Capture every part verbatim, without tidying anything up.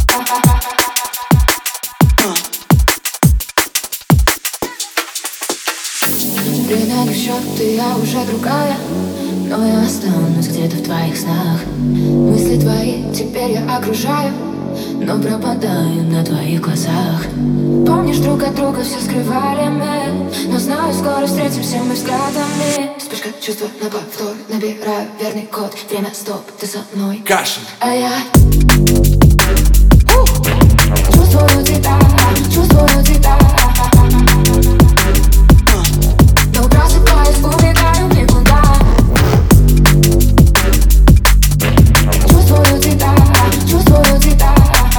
Время не в счет, и я уже другая, но я останусь где-то в твоих снах. Мысли твои теперь я окружаю, но пропадаю на твоих глазах. Помнишь, друг от друга все скрывали мы, но знаю, скоро встретимся мы взглядами. Вспышка чувства на повтор, набираю верный код. Время стоп, ты со мной. Кашин. А я чувствую тебя, чувствую тебя. Но просыпаюсь, убегаю в никуда. Чувствую тебя, чувствую тебя.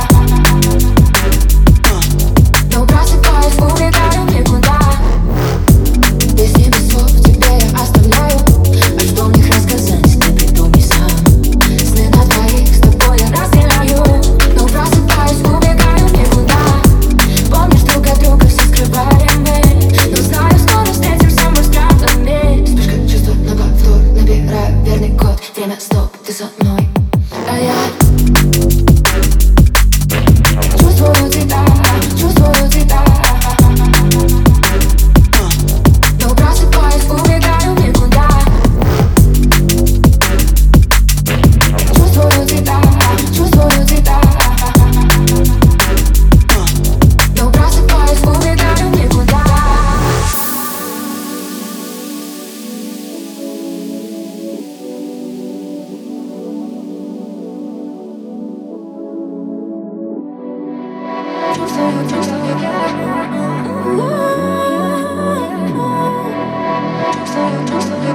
Но просыпаюсь, убегаю в никуда. Песни без слов тебе я оставляю, а что в них рассказать, ты придумай сам. Сны на двоих с тобой я разделяю, но просыпаюсь, убегаю в никуда. Помнишь, друг от друга все скрывали мы, но знаю, скоро встретимся мы взглядами. Вспышка чувства на повтор, набираю верный код. Время стоп, ты со мной. А я чувствую тебя, чувствую тебя. Но просыпаюсь, убегаю в никуда. Чувствую тебя, чувствую тебя. Но просыпаюсь, убегаю в никуда. Чувствую, чувствую Чувствую, чувствую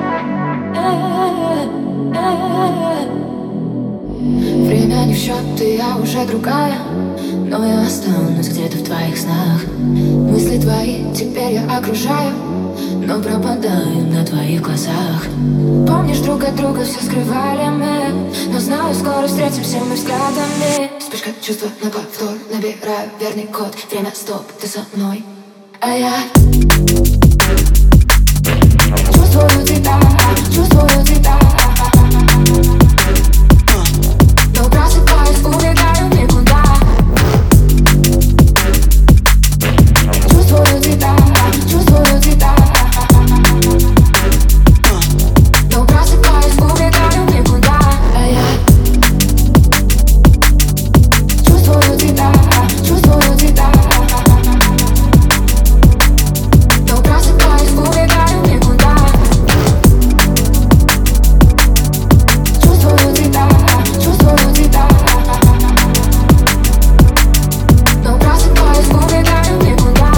Время не в счет, и я уже другая, но я останусь где-то в твоих снах. Мысли твои теперь я окружаю, но пропадаю на твоих глазах. Помнишь, друг от друга все скрывали мы, но знаю, скоро встретимся мы взглядами. Вспышка чувства на повтор, набираю верный код. Время стоп, ты со мной. А я чувствую тебя, чувствую тебя. Но просыпаюсь, убегаю в никуда. Чувствую тебя, чувствую тебя. Но просыпаюсь, убегаю в никуда. А я чувствую тебя, чувствую тебя. Но просыпаюсь, убегаю в никуда. Чувствую тебя, чувствую тебя. Но просыпаюсь, убегаю в никуда.